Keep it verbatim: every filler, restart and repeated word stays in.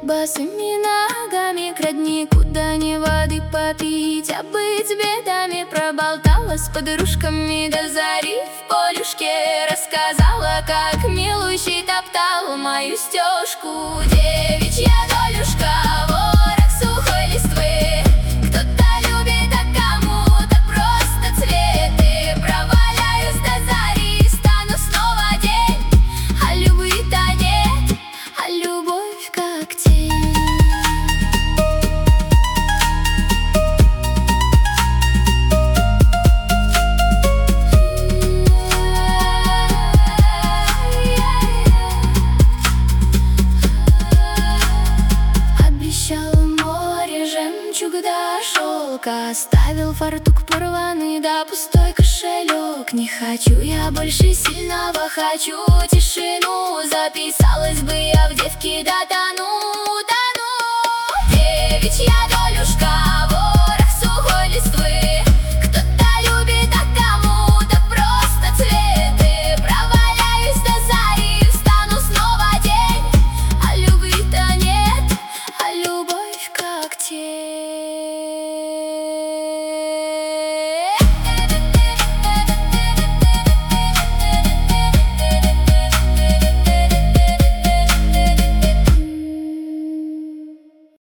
Босыми ногами к роднику, да не воды попить, а быть бедами. Проболталась с подружками до зари в полюшке, рассказала, как милущий топтал мою стежку. Девичья долюшка, ворох сухой листвы, кто-то любит, а кому-то просто цветы. Проваляюсь до зари, стану снова день, а любви-то нет, а любовь как тень. Да шелка, оставил фартук порванный, да пустой кошелек. Не хочу я больше сильного, хочу тишину. Записалась бы я в девки, да тону, тону. Девичья